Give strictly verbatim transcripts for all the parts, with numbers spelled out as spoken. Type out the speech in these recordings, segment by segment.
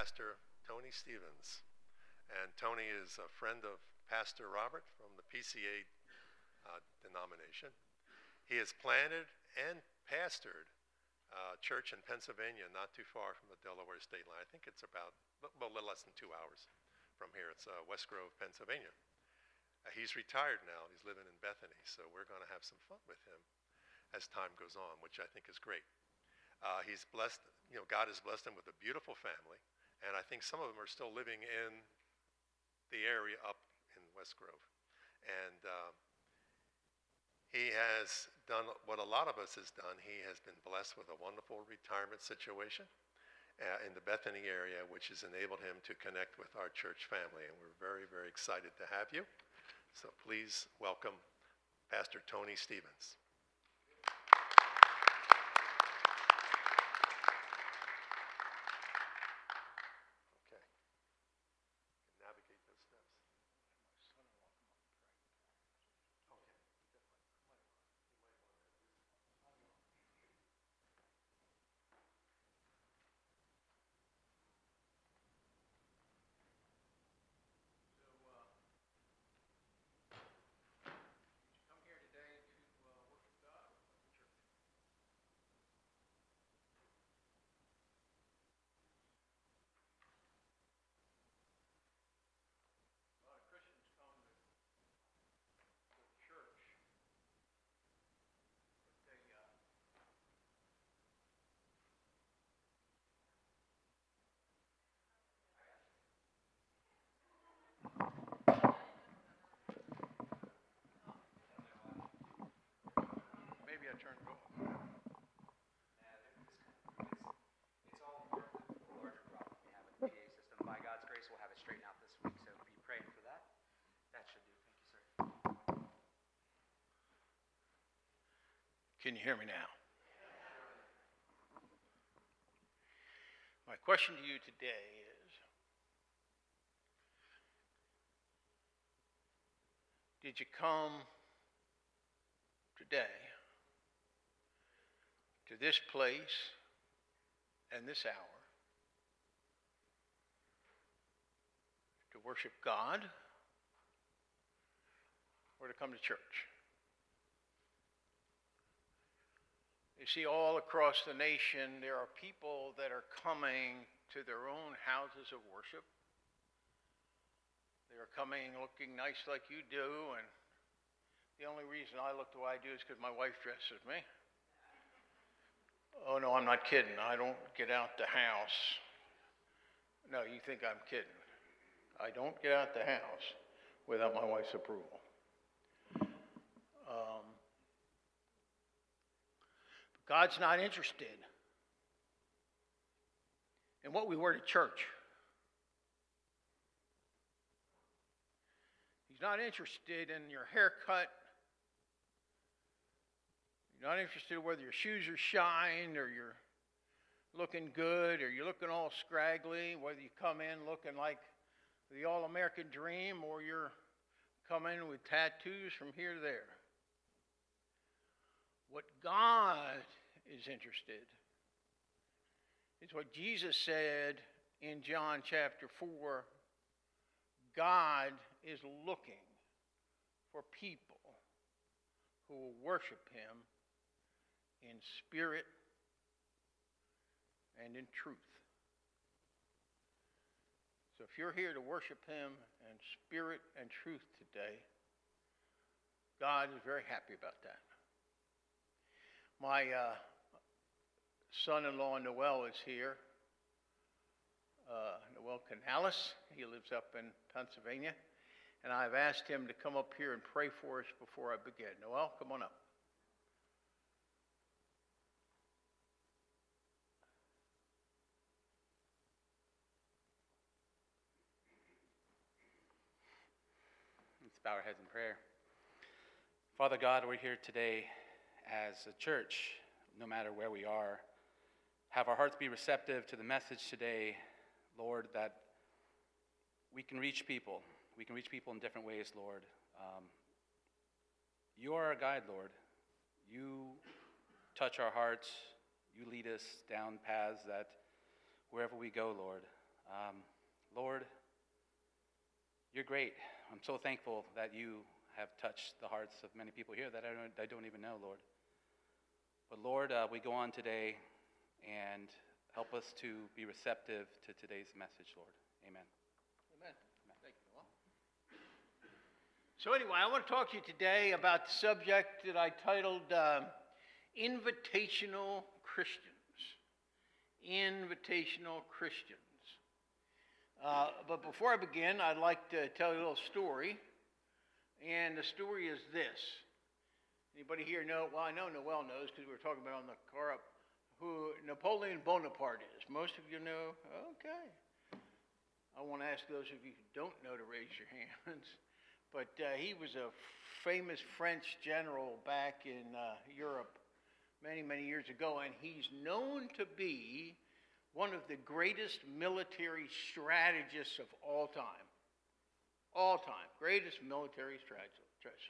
Pastor Tony Stevens. And Tony is a friend of Pastor Robert from the P C A uh, denomination. He has planted and pastored a church in Pennsylvania, not too far from the Delaware state line. I think it's about well, a little less than two hours from here. It's uh, West Grove, Pennsylvania. Uh, he's retired now. He's living in Bethany, so we're going to have some fun with him as time goes on, which I think is great. Uh, he's blessed, you know, God has blessed him with a beautiful family, and I think some of them are still living in the area up in West Grove. And uh, he has done what a lot of us has done. He has been blessed with a wonderful retirement situation uh, in the Bethany area, which has enabled him to connect with our church family. And we're very, very excited to have you. So please welcome Pastor Tony Stevens. Okay. Navigate those steps. Maybe I turned it off. It's all part of the larger problem we have with the P A system. By God's grace, we'll have it straightened out this week, so be praying for that. That should do. Thank you, sir. Can you hear me now? My question to you today is, did you come today to this place and this hour to worship God or to come to church? You see, all across the nation, there are people that are coming to their own houses of worship. They are coming looking nice like you do, and the only reason I look the way I do is because my wife dresses me. Oh, no, I'm not kidding. I don't get out the house. No, you think I'm kidding. I don't get out the house without my wife's approval. Um, God's not interested in what we wear to church. He's not interested in your haircut. You're not interested in whether your shoes are shined or you're looking good or you're looking all scraggly, whether you come in looking like the all-American dream or you're coming with tattoos from here to there. What God is interested is what Jesus said in John chapter four. God is looking for people who will worship him in spirit and in truth. So if you're here to worship him in spirit and truth today, God is very happy about that. My uh, son-in-law Noel is here. Uh, Noel Canales. He lives up in Pennsylvania. And I've asked him to come up here and pray for us before I begin. Noel, come on up. Let's bow our heads in prayer. Father God, we're here today as a church, no matter where we are. Have our hearts be receptive to the message today, Lord, that we can reach people. We can reach people in different ways, Lord. Um, you are our guide, Lord. You touch our hearts. You lead us down paths that wherever we go, Lord, Um, Lord, you're great. I'm so thankful that you have touched the hearts of many people here that I don't, I don't even know, Lord. But Lord, uh, we go on today and help us to be receptive to today's message, Lord. Amen. Amen. Thank you. Well, so anyway, I want to talk to you today about the subject that I titled uh, Invitational Christians. Invitational Christians. Uh, but before I begin, I'd like to tell you a little story. And the story is this. Anybody here know? Well, I know Noel knows because we were talking about on the car up who Napoleon Bonaparte is. Most of you know. Okay. I want to ask those of you who don't know to raise your hands. But uh, he was a famous French general back in uh, Europe many, many years ago, and he's known to be one of the greatest military strategists of all time. All time. Greatest military strategist.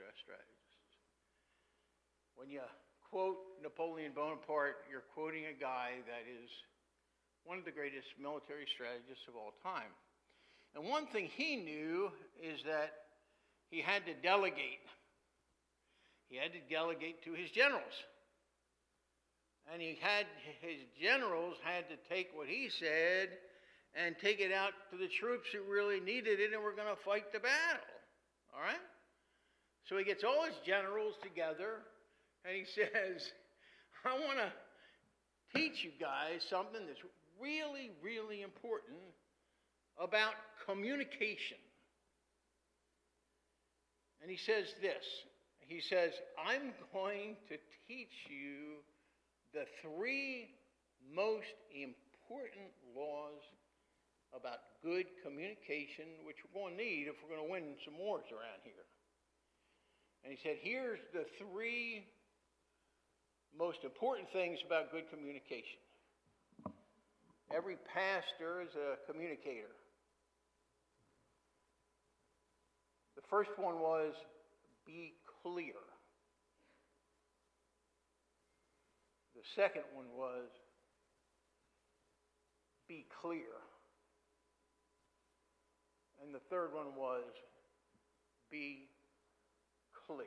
When you quote Napoleon Bonaparte, you're quoting a guy that is one of the greatest military strategists of all time. And one thing he knew is that he had to delegate. He had to delegate to his generals. And he had, his generals had to take what he said and take it out to the troops who really needed it and were going to fight the battle. All right? So he gets all his generals together and he says, I want to teach you guys something that's really, really important about communication. And he says this. He says, I'm going to teach you the three most important laws about good communication, which we're going to need if we're going to win some wars around here. And he said, here's the three most important things about good communication. Every pastor is a communicator. The first one was be clear. The second one was be clear. And the third one was be clear.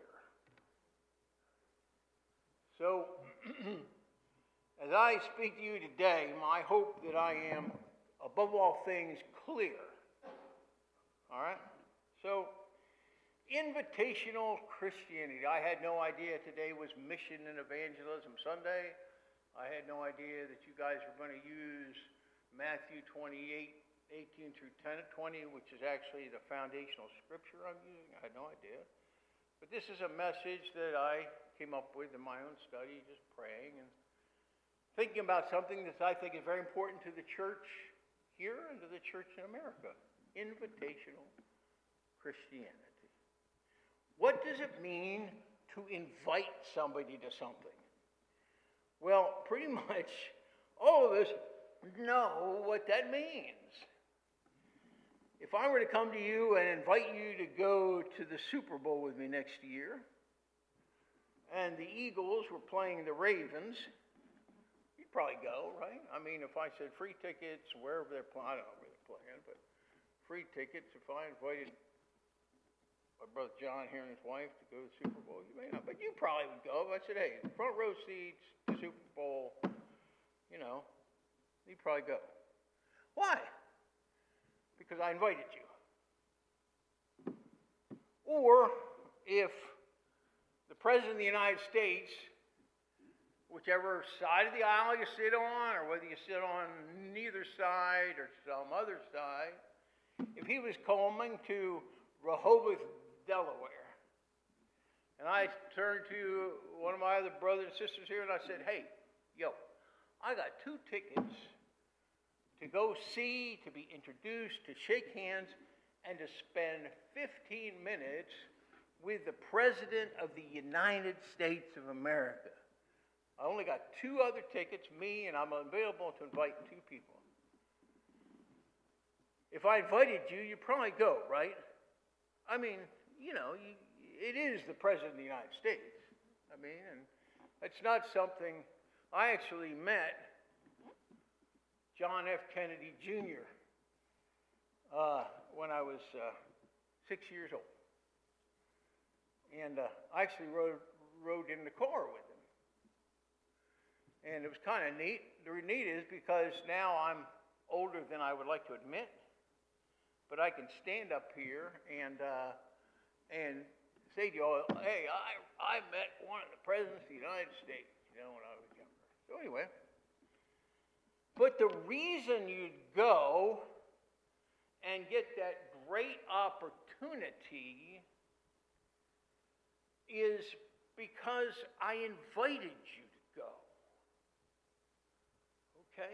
So, as I speak to you today, my hope that I am, above all things, clear. All right? So, invitational Christianity. I had no idea today was Mission and Evangelism Sunday. I had no idea that you guys were going to use Matthew twenty-eight, eighteen through twenty, which is actually the foundational scripture I'm using. I had no idea. But this is a message that I came up with in my own study, just praying and thinking about something that I think is very important to the church here and to the church in America. Invitational Christianity. What does it mean to invite somebody to something? Well, pretty much all of us know what that means. If I were to come to you and invite you to go to the Super Bowl with me next year, and the Eagles were playing the Ravens, you'd probably go, right? I mean, if I said free tickets, wherever they're playing, I don't know where they're playing, but free tickets, if I invited my brother John here and his wife to go to the Super Bowl, you may not, but you probably would go. If I said, hey, front row seats, the Super Bowl, you know, you'd probably go. Why? Because I invited you. Or if the President of the United States, whichever side of the aisle you sit on, or whether you sit on neither side or some other side, if he was coming to Rehoboth, Delaware, and I turned to one of my other brothers and sisters here and I said, hey, yo, I got two tickets to go see, to be introduced, to shake hands, and to spend fifteen minutes with the President of the United States of America. I only got two other tickets, me, and I'm available to invite two people. If I invited you, you'd probably go, right? I mean, you know, you, it is the President of the United States. I mean, and it's not something, I actually met John F. Kennedy Junior uh, when I was uh, six years old. And uh, I actually rode, rode in the car with him. And it was kind of neat. The neat is because now I'm older than I would like to admit, but I can stand up here and uh, and say to you all, hey, I, I met one of the presidents of the United States, you know, when I was younger. So anyway, but the reason you'd go and get that great opportunity is because I invited you to go. Okay?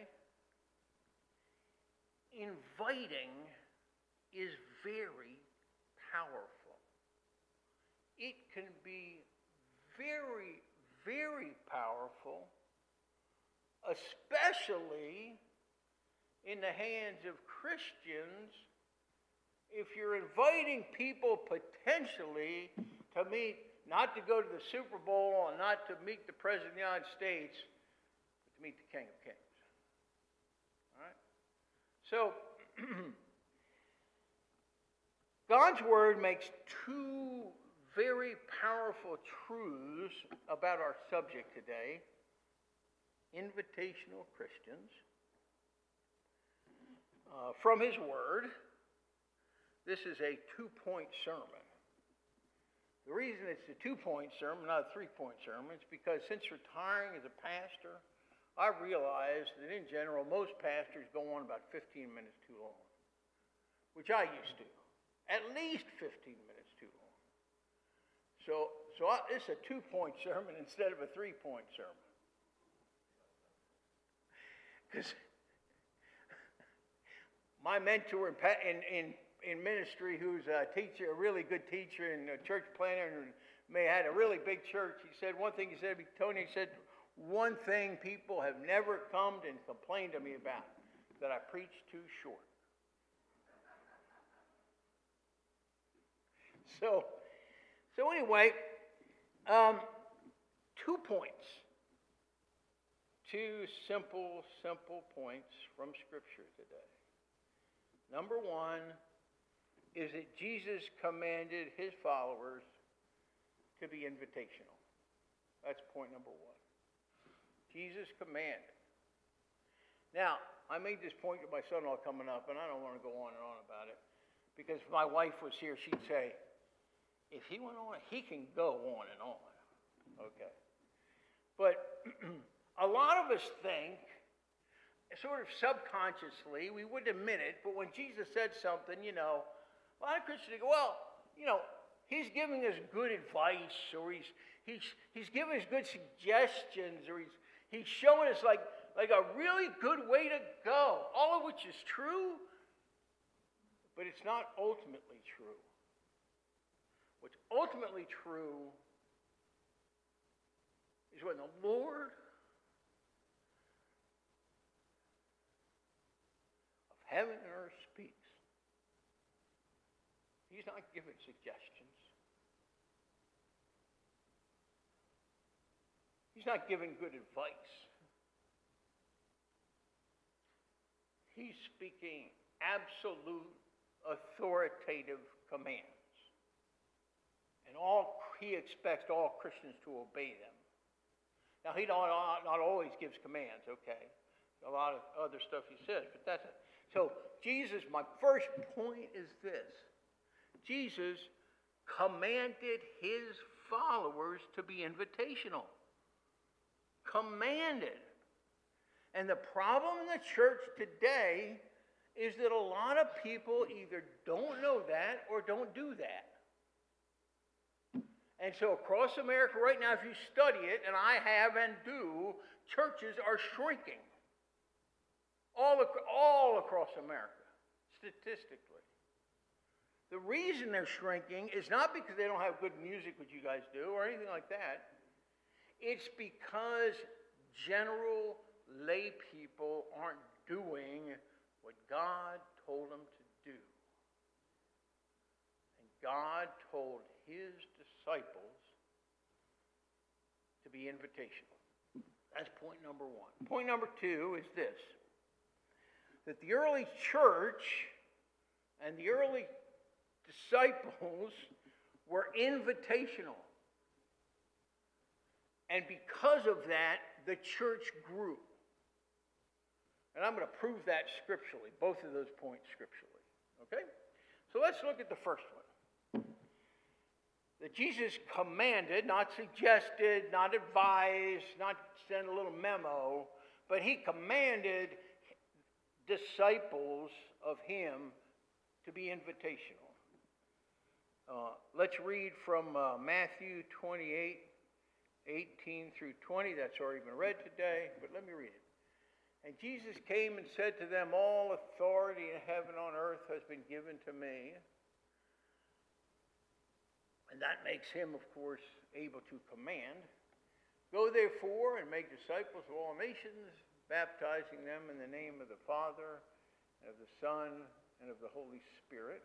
Inviting is very powerful. It can be very, very powerful, especially in the hands of Christians, if you're inviting people potentially to meet, not to go to the Super Bowl and not to meet the President of the United States, but to meet the King of Kings. All right? So, God's Word makes two very powerful truths about our subject today: invitational Christians. Uh, from His Word, this is a two-point sermon. The reason it's a two-point sermon, not a three-point sermon, is because since retiring as a pastor, I've realized that in general, most pastors go on about fifteen minutes too long, which I used to. At least fifteen minutes too long. So, so I, it's a two-point sermon instead of a three-point sermon. Because my mentor in, in, in, in ministry, who's a teacher, a really good teacher and a church planner, and may had a really big church, he said one thing, he said, Tony, he said, one thing people have never come and complained to me about, that I preach too short. So, so anyway, um, two points. Two simple, simple points from Scripture today. Number one is that Jesus commanded His followers to be invitational. That's point number one. Jesus commanded. Now, I made this point to my son-in-law coming up, and I don't want to go on and on about it, because if my wife was here, she'd say, if he went on, he can go on and on. Okay. But a lot of us think, sort of subconsciously, we wouldn't admit it, but when Jesus said something, you know, a lot of Christians go, well, you know, he's giving us good advice, or he's he's he's giving us good suggestions, or he's he's showing us like, like a really good way to go, all of which is true, but it's not ultimately true. What's ultimately true is when the Lord of heaven and earth speaks. He's not giving suggestions. He's not giving good advice. He's speaking absolute authoritative commands. And all he expects all Christians to obey them. Now, he not, not always gives commands, okay? A lot of other stuff he says, but that's it. So, Jesus, my first point is this. Jesus commanded his followers to be invitational. Commanded. And the problem in the church today is that a lot of people either don't know that or don't do that. And so across America right now, if you study it, and I have and do, churches are shrinking. All, ac- all across America, statistically. The reason they're shrinking is not because they don't have good music, which you guys do, or anything like that. It's because general lay people aren't doing what God told them to do. And God told his disciples to be invitational. That's point number one. Point number two is this, that the early church And the early disciples were invitational. And because of that, the church grew. And I'm going to prove that scripturally, both of those points scripturally. Okay? So let's look at the first one. That Jesus commanded, not suggested, not advised, not sent a little memo, but he commanded disciples of him to be invitational. Uh, let's read from uh, Matthew twenty-eight, eighteen through twenty. That's already been read today, but let me read it. And Jesus came and said to them, all authority in heaven and on earth has been given to me. And that makes him, of course, able to command. Go therefore and make disciples of all nations, baptizing them in the name of the Father, and of the Son, and of the Holy Spirit,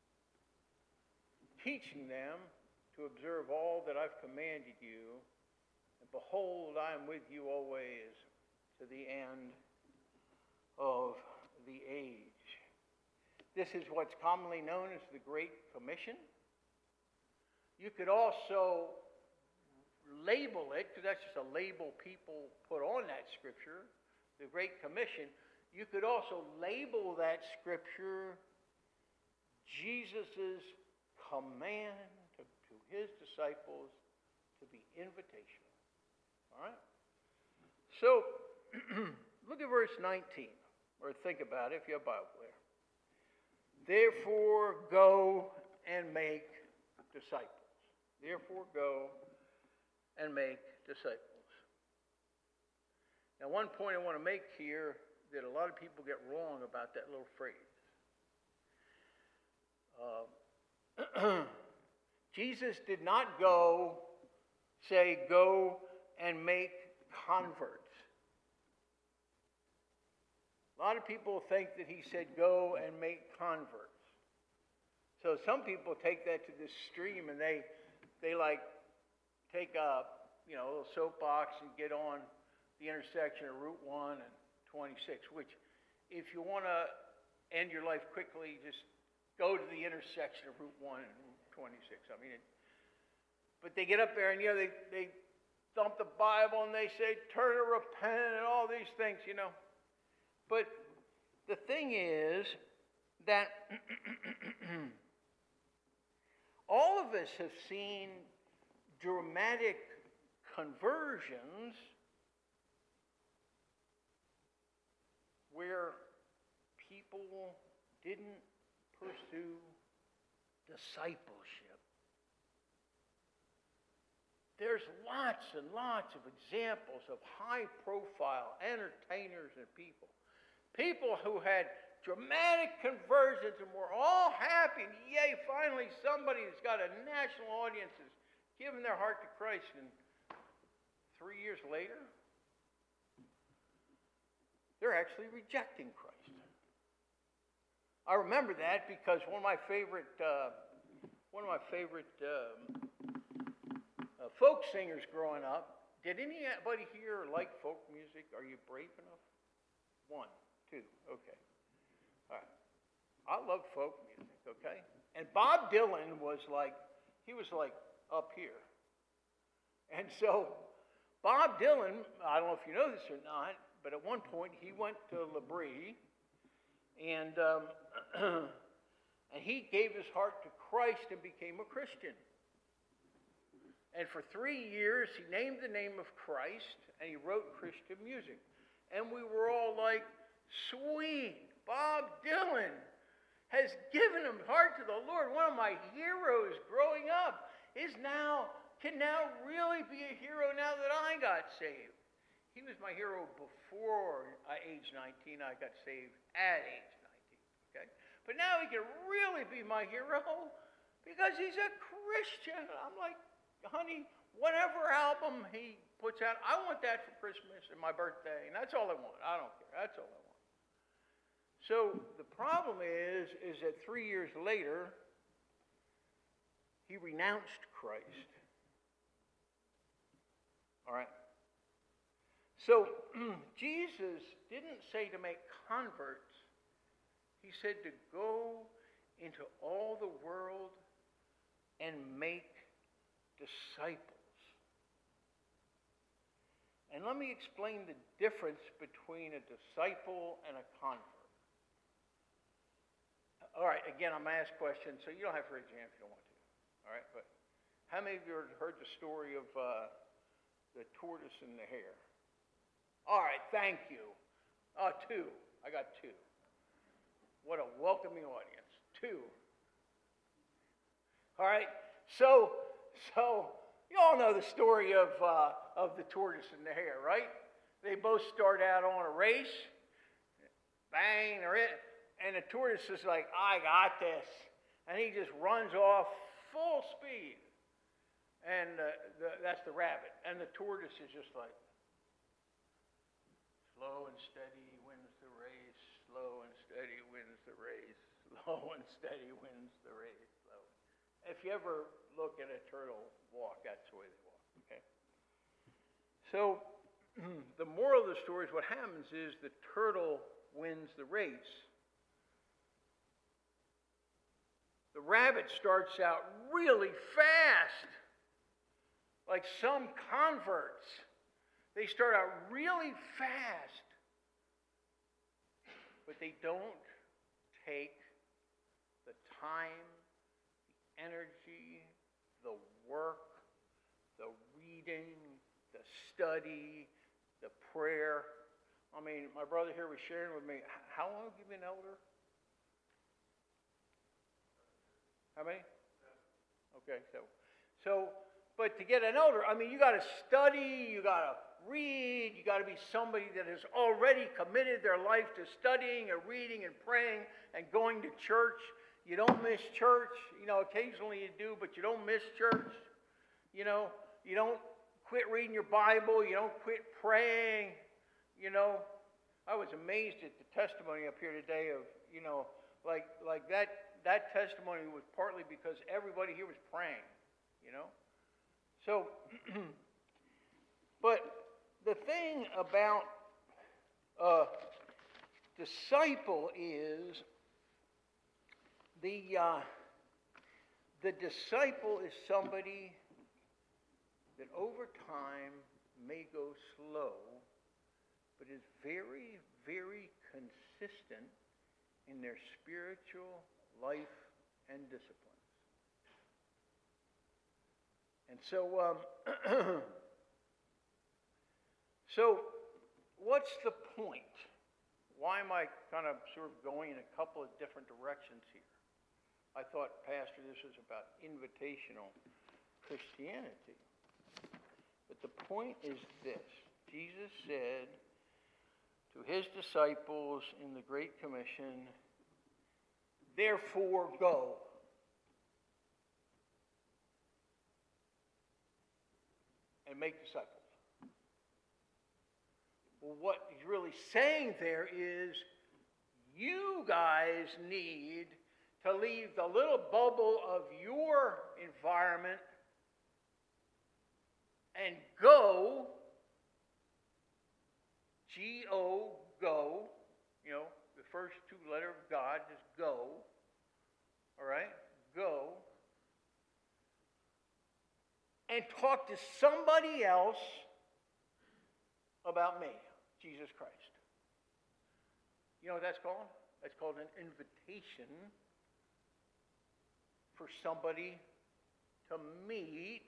teaching them to observe all that I've commanded you. And behold, I am with you always to the end of the age. This is what's commonly known as the Great Commission. You could also label it, because that's just a label people put on that scripture, the Great Commission. You could also label that scripture Jesus' command to, to his disciples to be invitational. All right? So, look at verse nineteen, or think about it if you have a Bible there. Therefore, go and make disciples. Therefore, go and make disciples. Now, one point I want to make here that a lot of people get wrong about that little phrase. Uh, Jesus did not go, say, go and make converts. A lot of people think that he said, go and make converts. So some people take that to this extreme and they, they like take a, you know, a little soapbox and get on the intersection of Route one and twenty-six, which if you want to end your life quickly, just go to the intersection of Route one and Route twenty-six. I mean, it, but they get up there and, you know, they, they thump the Bible and they say, turn to repent and all these things, you know. But the thing is that all of us have seen dramatic conversions where people didn't pursue discipleship. There's lots and lots of examples of high-profile entertainers and people. People who had dramatic conversions and were all happy. And yay, finally somebody who's got a national audience is giving their heart to Christ. And three years later, they're actually rejecting Christ. I remember that because one of my favorite, uh, one of my favorite um, uh, folk singers growing up. Did anybody here like folk music? Are you brave enough? One, two, okay. All right. I love folk music, okay? And Bob Dylan was like, he was like up here. And so Bob Dylan, I don't know if you know this or not, but at one point he went to L'Abri and um, and he gave his heart to Christ and became a Christian. And for three years he named the name of Christ and he wrote Christian music. And we were all like, sweet, Bob Dylan has given his heart to the Lord. One of my heroes growing up is now, can now really be a hero now that I got saved. He was my hero before age nineteen. I got saved at age nineteen. Okay? But now he can really be my hero because he's a Christian. I'm like, honey, whatever album he puts out, I want that for Christmas and my birthday. And that's all I want. I don't care. That's all I want. So the problem is, is that three years later, he renounced Christ. All right? So Jesus didn't say to make converts. He said to go into all the world and make disciples. And let me explain the difference between a disciple and a convert. All right, again, I'm going to ask questions, so you don't have to raise your hand if you don't want to. All right, but how many of you have heard the story of uh, the tortoise and the hare? All right, thank you. Oh, two. I got two. What a welcoming audience. Two. All right, so, so you all know the story of, uh, of the tortoise and the hare, right? They both start out on a race. Bang, they're in. And the tortoise is like, I got this. And he just runs off full speed. And uh, the, that's the rabbit. And the tortoise is just like, slow and steady wins the race. Slow and steady wins the race. Slow and steady wins the race. Slow. If you ever look at a turtle walk, that's the way they walk. Okay. So the moral of the story is what happens is the turtle wins the race. The rabbit starts out really fast. Like some converts. They start out really fast. But they don't take the time, the energy, the work, the reading, the study, the prayer. I mean, my brother here was sharing with me, how long have you been elder? How many? Okay, so, so, but to get an elder, I mean, you got to study, you got to read, you got to be somebody that has already committed their life to studying and reading and praying and going to church. You don't miss church. You know, occasionally you do, but you don't miss church. You know, you don't quit reading your Bible. You don't quit praying. You know, I was amazed at the testimony up here today of, you know, like like that. That testimony was partly because everybody here was praying, you know. So, but the thing about a disciple is the uh, the disciple is somebody that over time may go slow, but is very, very consistent in their spiritual life and disciplines. And so, um, so what's the point? Why am I kind of sort of going in a couple of different directions here? I thought, Pastor, this is about invitational Christianity. But the point is this. Jesus said to his disciples in the Great Commission, therefore go. And make disciples. Well, what he's really saying there is you guys need to leave the little bubble of your environment and go, G O, go, you know, the first two letters of God, just go, all right, go, and talk to somebody else about me, Jesus Christ. You know what that's called? That's called an invitation for somebody to meet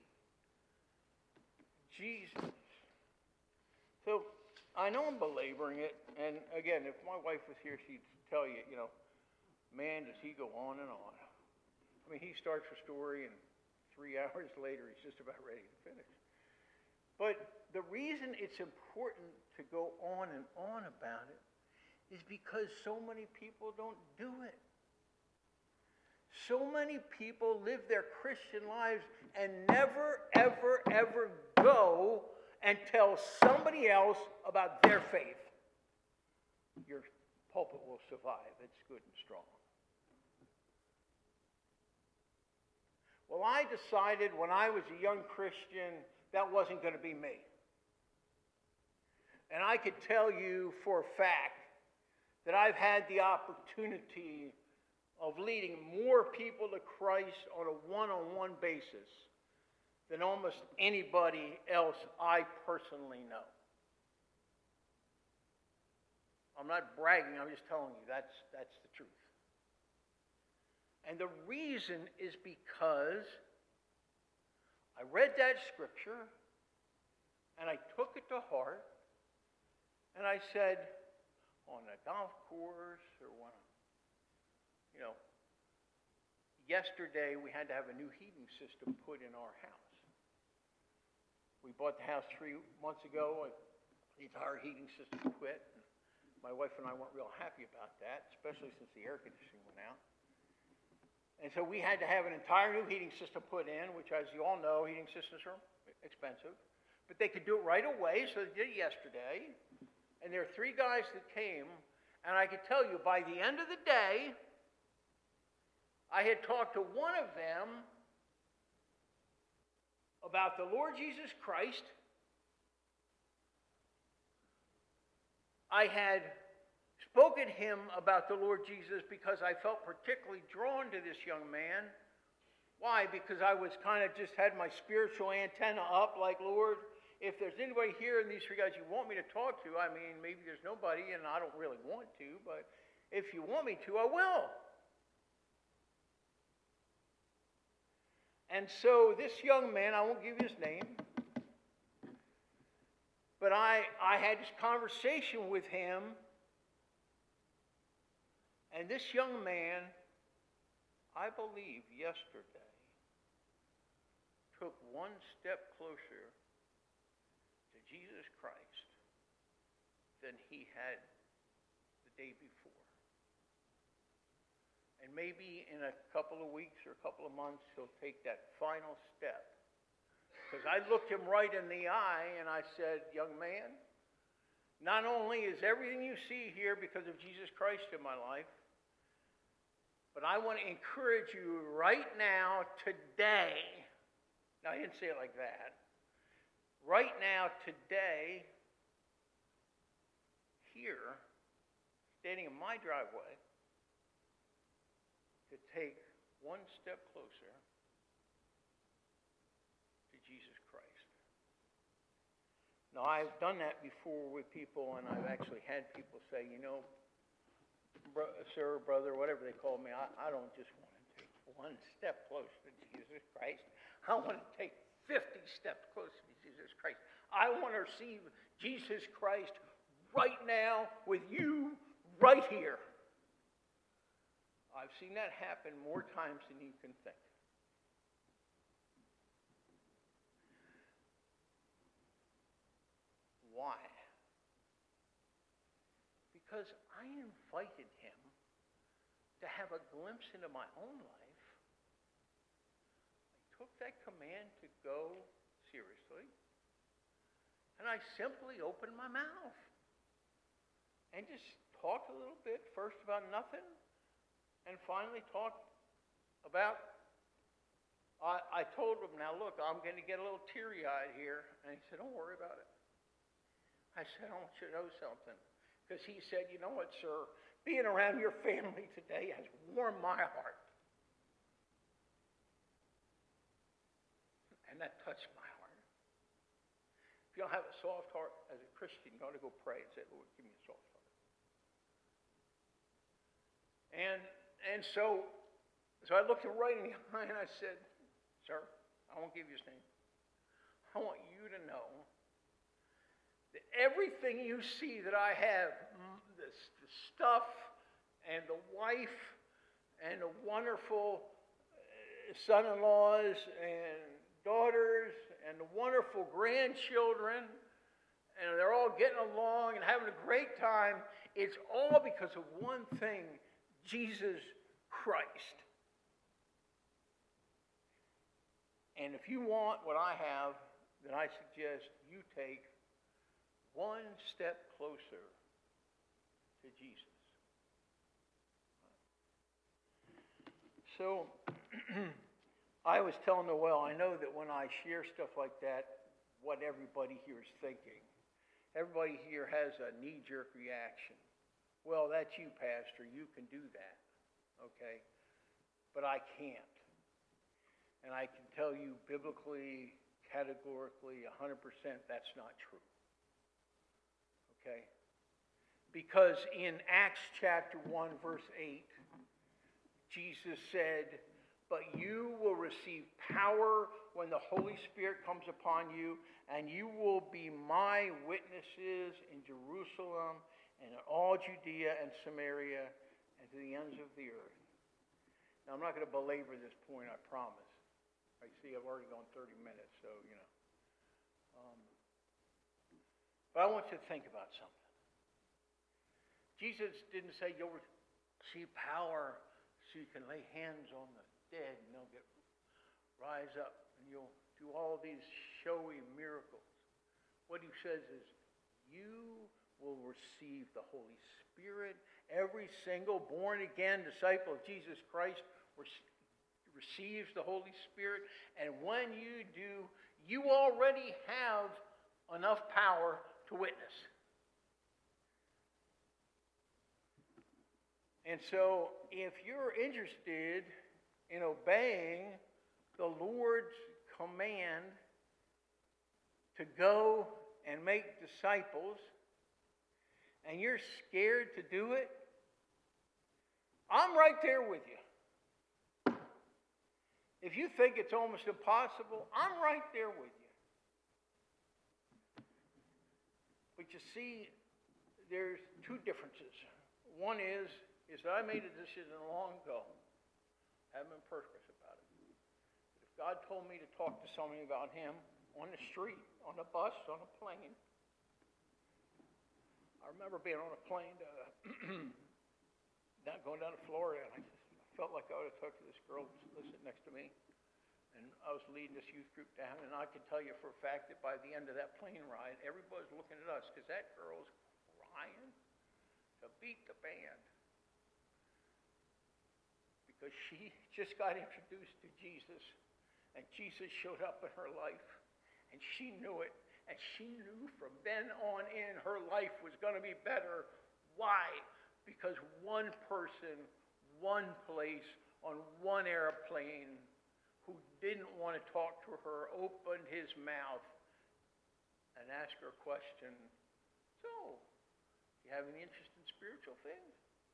Jesus. So, I know I'm belaboring it, and again, if my wife was here, she'd tell you, you know, man, does he go on and on. I mean, he starts a story, and three hours later, he's just about ready to finish. But the reason it's important to go on and on about it is because so many people don't do it. So many people live their Christian lives and never, ever, ever go and tell somebody else about their faith. Your pulpit will survive. It's good and strong. Well, I decided when I was a young Christian that wasn't going to be me. And I could tell you for a fact that I've had the opportunity of leading more people to Christ on a one-on-one basis than almost anybody else I personally know. I'm not bragging, I'm just telling you that's, that's the truth. And the reason is because I read that scripture and I took it to heart and I said, on a golf course or one, you know, yesterday we had to have a new heating system put in our house. We bought the house three months ago and the entire heating system quit. My wife and I weren't real happy about that, especially since the air conditioning went out. And so we had to have an entire new heating system put in, which, as you all know, heating systems are expensive. But they could do it right away, so they did it yesterday. And there are three guys that came, and I could tell you, by the end of the day, I had talked to one of them about the Lord Jesus Christ. I had spoken to him about the Lord Jesus because I felt particularly drawn to this young man. Why? Because I was kind of just had my spiritual antenna up, like, Lord, if there's anybody here in these three guys you want me to talk to, I mean, maybe there's nobody and I don't really want to, but if you want me to, I will. And so this young man, I won't give you his name, but I, I had this conversation with him, and this young man, I believe yesterday, took one step closer to Jesus Christ than he had the day before. And maybe in a couple of weeks or a couple of months, he'll take that final step. Because I looked him right in the eye and I said, young man, not only is everything you see here because of Jesus Christ in my life, but I want to encourage you right now, today. Now, I didn't say it like that. Right now, today, here, standing in my driveway, to take one step closer to Jesus Christ. Now, I've done that before with people, and I've actually had people say, you know, bro, sir, brother, whatever they call me, I, I don't just want to take one step closer to Jesus Christ. I want to take fifty steps closer to Jesus Christ. I want to receive Jesus Christ right now with you right here. I've seen that happen more times than you can think. Why? Because I invited him to have a glimpse into my own life. I took that command to go seriously, and I simply opened my mouth and just talked a little bit, first about nothing, and finally talked about, I, I told him, now look, I'm going to get a little teary-eyed here. And he said, don't worry about it. I said, I want you to know something. Because he said, you know what, sir, being around your family today has warmed my heart. And that touched my heart. If you don't have a soft heart as a Christian, you ought to go pray and say, Lord, give me a soft heart. And and so, so I looked him right in the eye and I said, sir, I won't give you his name. I want you to know that everything you see that I have, the, the stuff and the wife and the wonderful son-in-laws and daughters and the wonderful grandchildren, and they're all getting along and having a great time, it's all because of one thing, Jesus Christ. And if you want what I have, then I suggest you take one step closer to Jesus. So, I was telling Noel, I know that when I share stuff like that, what everybody here is thinking. Everybody here has a knee-jerk reaction. Well, that's you, Pastor. You can do that. okay? But I can't. And I can tell you biblically, categorically, one hundred percent that's not true. Okay? Because in Acts chapter one, verse eight, Jesus said, "But you will receive power when the Holy Spirit comes upon you, and you will be my witnesses in Jerusalem and in all Judea and Samaria and to the ends of the earth." Now, I'm not going to belabor this point, I promise. I see I've already gone thirty minutes, so, you know. Um, but I want you to think about something. Jesus didn't say you'll receive power so you can lay hands on the dead and they'll get rise up and you'll do all these showy miracles. What he says is you will receive the Holy Spirit. Every single born-again disciple of Jesus Christ receives the Holy Spirit. And when you do, you already have enough power to witness. And so if you're interested in obeying the Lord's command to go and make disciples, and you're scared to do it, I'm right there with you. If you think it's almost impossible, I'm right there with you. But you see, there's two differences. One is, is that I made a decision long ago. I haven't been purpose about it. But if God told me to talk to somebody about him on the street, on a bus, on a plane, I remember being on a plane to, not going down to Florida, and I just felt like I ought to talk to this girl sitting next to me. And I was leading this youth group down, and I could tell you for a fact that by the end of that plane ride, everybody's looking at us because that girl's crying to beat the band. Because she just got introduced to Jesus, and Jesus showed up in her life, and she knew it. And she knew from then on in her life was going to be better. Why? Because one person, one place, on one airplane, who didn't want to talk to her, opened his mouth and asked her a question. So, do you have any interest in spiritual things?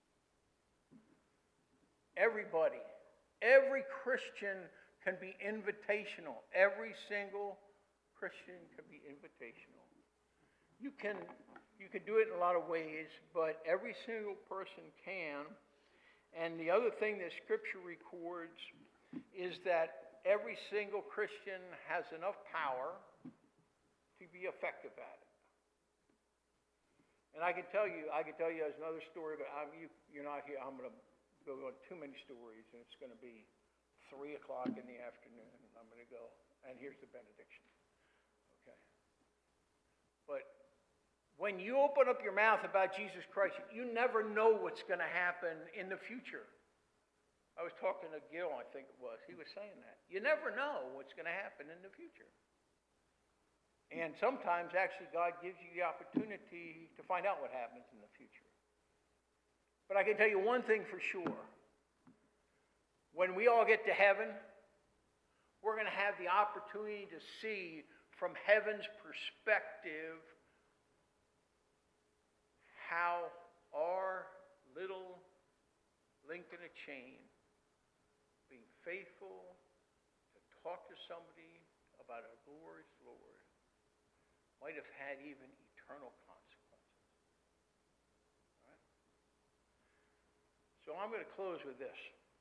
Everybody, every Christian can be invitational. Every single Christian can be invitational. You can, you can do it in a lot of ways, but every single person can. And the other thing that Scripture records is that every single Christian has enough power to be effective at it. And I can tell you, I can tell you there's another story, but I'm, you, you're not here. I'm going to go on too many stories, and it's going to be three o'clock in the afternoon, and I'm going to go. And here's the benediction. But when you open up your mouth about Jesus Christ, you never know what's going to happen in the future. I was talking to Gil, I think it was. He was saying that. You never know what's going to happen in the future. And sometimes, actually, God gives you the opportunity to find out what happens in the future. But I can tell you one thing for sure. When we all get to heaven, we're going to have the opportunity to see from heaven's perspective how our little link in a chain, being faithful to talk to somebody about our glorious Lord, might have had even eternal consequences. All right? So I'm going to close with this.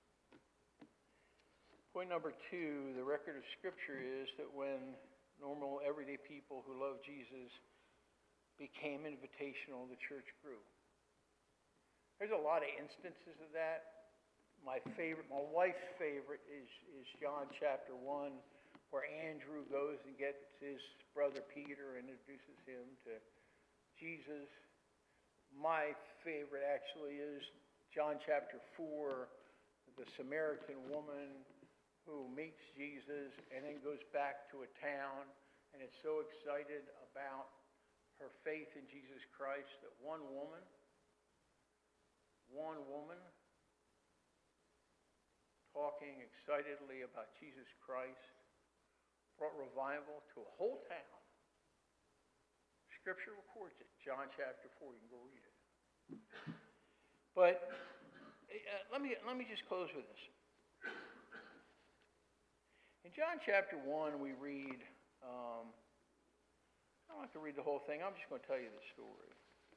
Point number two, the record of Scripture is that when normal, everyday people who love Jesus became invitational, the church grew. There's a lot of instances of that. My favorite, my wife's favorite is, is John chapter one, where Andrew goes and gets his brother Peter and introduces him to Jesus. My favorite actually is John chapter four, the Samaritan woman who meets Jesus and then goes back to a town and is so excited about her faith in Jesus Christ that one woman, one woman talking excitedly about Jesus Christ brought revival to a whole town. Scripture records it. John chapter four. You can go read it. But uh, let me let me just close with this. In John chapter one, we read. Um, I don't have to read the whole thing. I'm just going to tell you the story.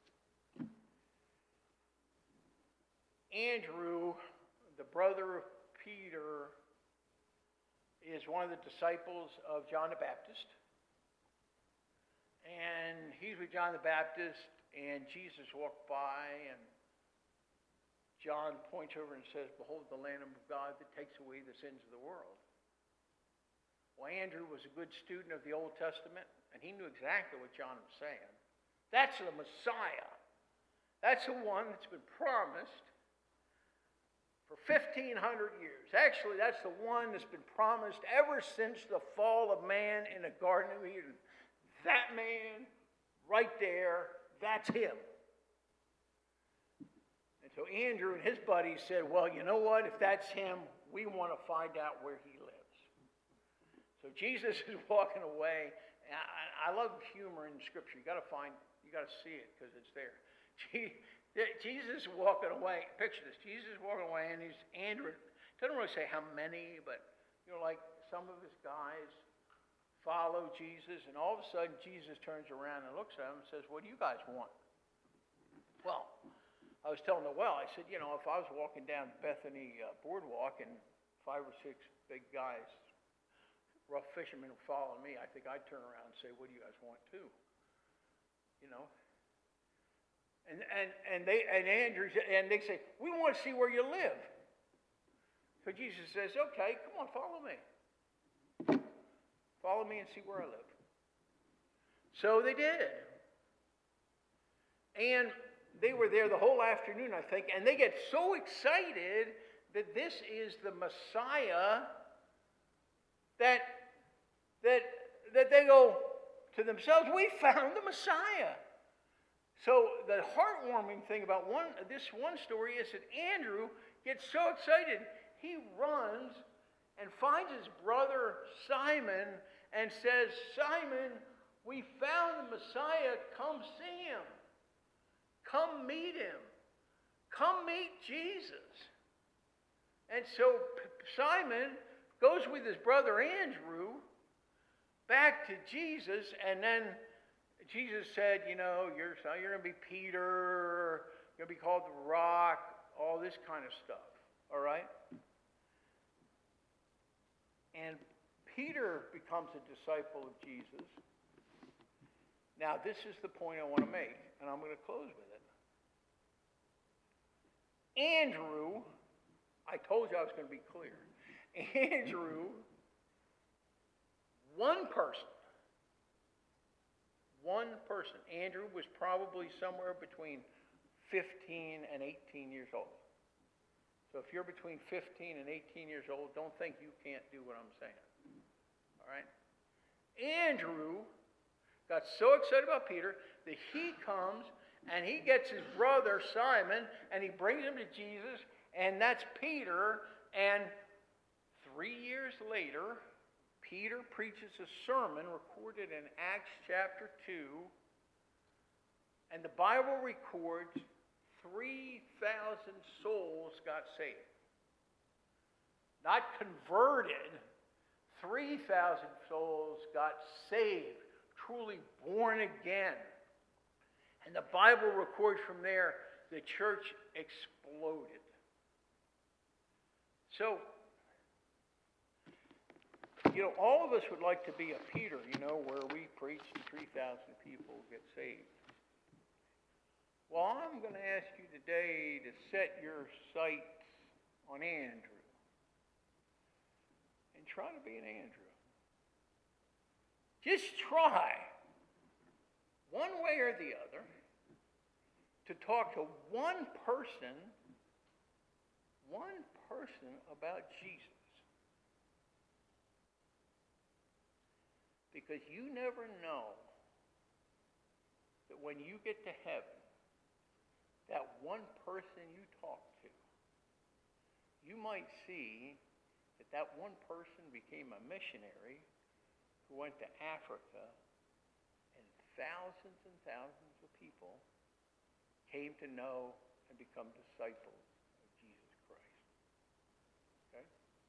Andrew, the brother of Peter, is one of the disciples of John the Baptist. And he's with John the Baptist, and Jesus walked by, and John points over and says, "Behold the Lamb of God that takes away the sins of the world." Well, Andrew was a good student of the Old Testament, and he knew exactly what John was saying. That's the Messiah. That's the one that's been promised for fifteen hundred years. Actually, that's the one that's been promised ever since the fall of man in the Garden of Eden. That man, right there, that's him. And so Andrew and his buddies said, well, you know what? If that's him, we want to find out where he lives. So Jesus is walking away. And I, I love humor in Scripture. You got to find, you got to see it because it's there. Jesus is walking away. Picture this. Jesus is walking away, and he's Andrew. Doesn't really say how many, but you know, like some of his guys follow Jesus, and all of a sudden Jesus turns around and looks at them and says, "What do you guys want?" Well, I was telling Noel, I said, you know, if I was walking down Bethany uh, Boardwalk and five or six big guys, rough fishermen were following me, I think I'd turn around and say, "What do you guys want too?" You know. And and and they and Andrew and they say, "We want to see where you live." So Jesus says, "Okay, come on, follow me. Follow me and see where I live." So they did. And they were there the whole afternoon, I think, and they get so excited that this is the Messiah that that that they go to themselves, "We found the Messiah." So the heartwarming thing about one this one story is that Andrew gets so excited, he runs and finds his brother Simon and says, "Simon, we found the Messiah. Come see him. Come meet him. Come meet Jesus." And so Simon goes with his brother Andrew back to Jesus, and then Jesus said, you know, you're, you're going to be Peter, you're going to be called the Rock, all this kind of stuff, all right? And Peter becomes a disciple of Jesus. Now, this is the point I want to make, and I'm going to close with it. Andrew, I told you I was going to be clear. Andrew, one person, one person. Andrew was probably somewhere between fifteen and eighteen years old. So if you're between fifteen and eighteen years old, don't think you can't do what I'm saying. All right? Andrew got so excited about Peter that he comes and he gets his brother Simon and he brings him to Jesus, and that's Peter. And three years later, Peter preaches a sermon recorded in Acts chapter two, and the Bible records three thousand souls got saved. Not converted, three thousand souls got saved, truly born again. And the Bible records from there the church exploded. So, you know, all of us would like to be a Peter, you know, where we preach and three thousand people get saved. Well, I'm going to ask you today to set your sights on Andrew. And try to be an Andrew. Just try, one way or the other, to talk to one person, one person about Jesus. Because you never know that when you get to heaven, that one person you talk to, you might see that that one person became a missionary who went to Africa, and thousands and thousands of people came to know and become disciples of Jesus Christ. Okay?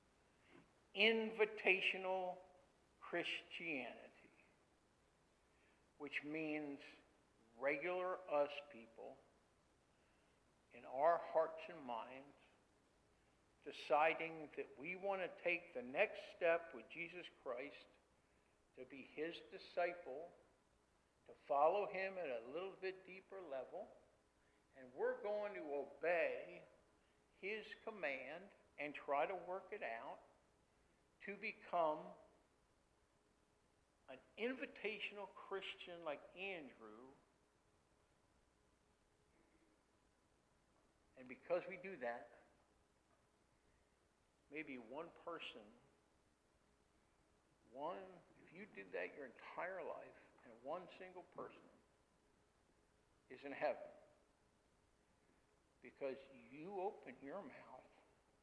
Invitational Christianity, which means regular us people in our hearts and minds deciding that we want to take the next step with Jesus Christ to be his disciple, to follow him at a little bit deeper level, and we're going to obey his command and try to work it out to become an invitational Christian like Andrew. And because we do that, maybe one person, one, if you did that your entire life, and one single person is in heaven because you open your mouth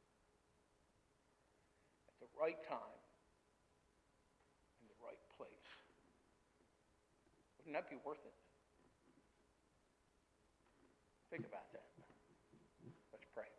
at the right time, in the right place. Wouldn't that be worth it? Think about that. Let's pray.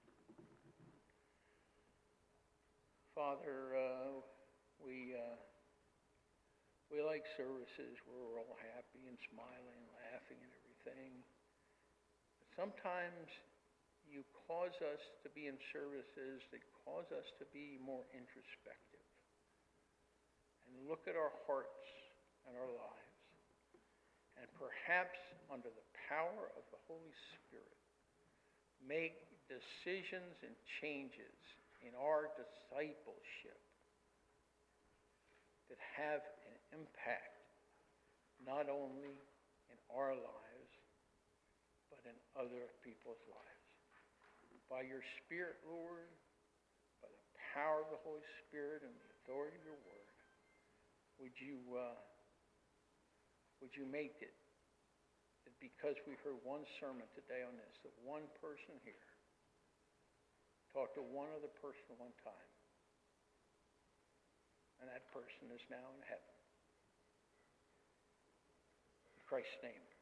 Father, uh, we uh, we like services where we're all happy and smiling, laughing and everything. But sometimes you cause us to be in services that cause us to be more introspective and look at our hearts and our lives, and perhaps under the power of the Holy Spirit, make decisions and changes in our discipleship that have an impact not only in our lives, but in other people's lives. By your Spirit, Lord, by the power of the Holy Spirit and the authority of your word, would you, uh, would you make it that because we heard one sermon today on this, that one person here talk to one other person one time, and that person is now in heaven. In Christ's name.